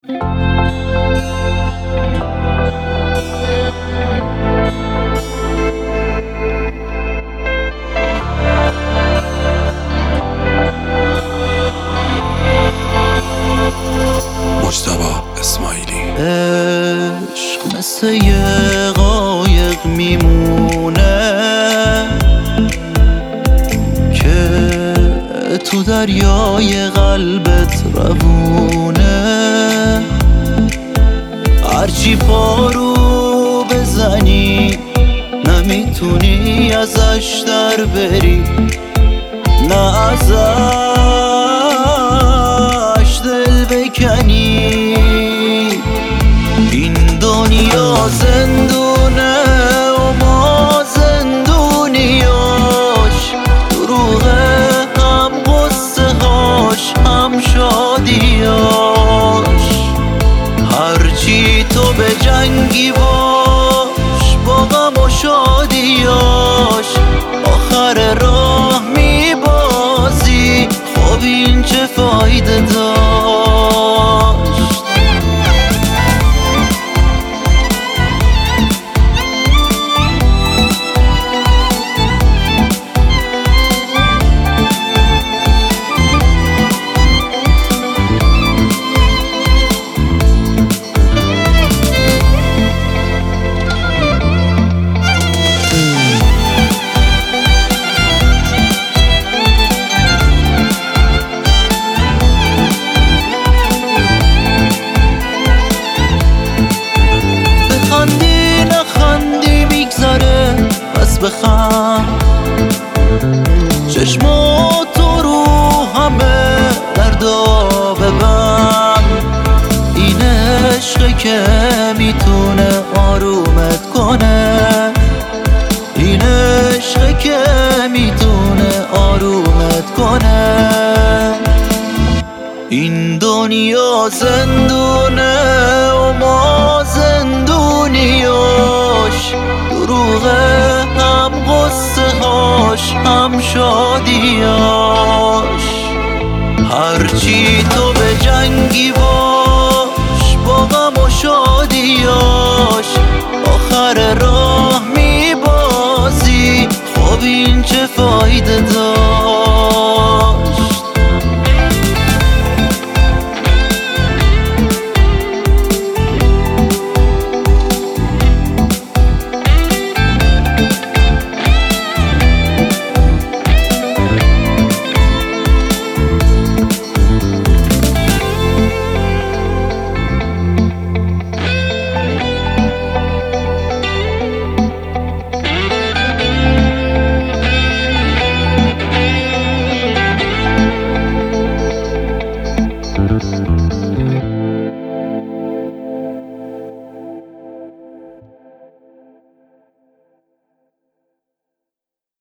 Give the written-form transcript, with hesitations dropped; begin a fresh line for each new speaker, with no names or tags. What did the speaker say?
مجتبی اسماعیلی.
عشق مثل یه قایق میمونه که تو دریای قلبت روونه، هرچی پارو بزنی نمیتونی ازش در بری، نه ازش دل بکنی. این دنیا زندونه و ما زندونیاش، دروغه هم قصه هاش هم شادیاش. هرچی تو به جنگی باش با غم و شادیاش، آخر راه میبازی. خب این چه فایده داشت؟ بخندی نخندی میگذره پس بخند، چشماتو رو همه دردا ببند. این عشقه که میتونه آرومت کنه، این عشقه که میتونه آرومت کنه. این دنیا زندونه و ما زندونیاش، دروغه هم قصه هاش هم شادیاش. هرچی تو به جنگی باش با غم و شادیاش، آخر راه میبازی. خب این چه فایده داشت؟